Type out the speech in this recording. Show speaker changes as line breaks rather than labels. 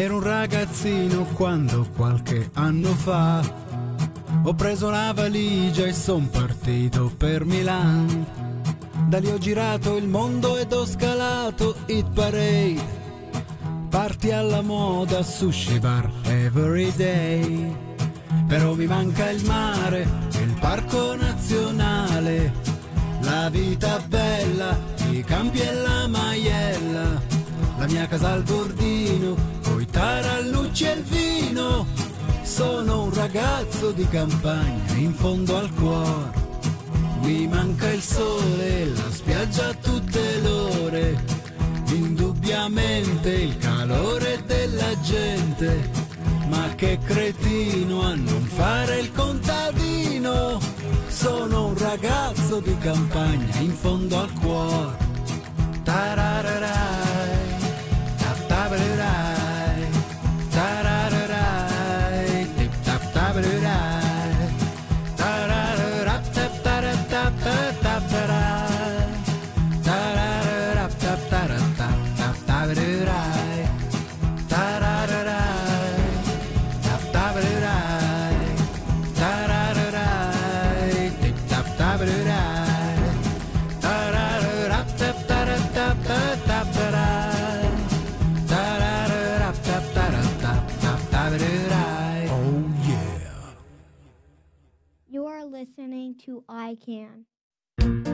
Ero un ragazzino quando qualche anno fa ho preso la valigia e son partito per Milan. Da lì ho girato il mondo ed ho scalato Hit Parade, party alla moda, sushi bar every day. Però mi manca il mare, il parco nazionale, la vita bella, i campi e la maiella, la mia casa al bordino, coi tarallucci e il vino. Sono un ragazzo di campagna in fondo al cuore. Mi manca il sole, la spiaggia a tutte l'ore, indubbiamente il calore della gente. Ma che cretino a non fare il contadino. Sono un ragazzo di campagna in fondo al cuore. Tarararai, tattabarai, tarararai, tip-tattabarai, tarararattaptarataptarai, tarararattaptarataptarai, tarararai, tattabarai, tarararai, tip-tattabarai, tarararattaptarataptarai. Oh yeah.
You are listening to iCan.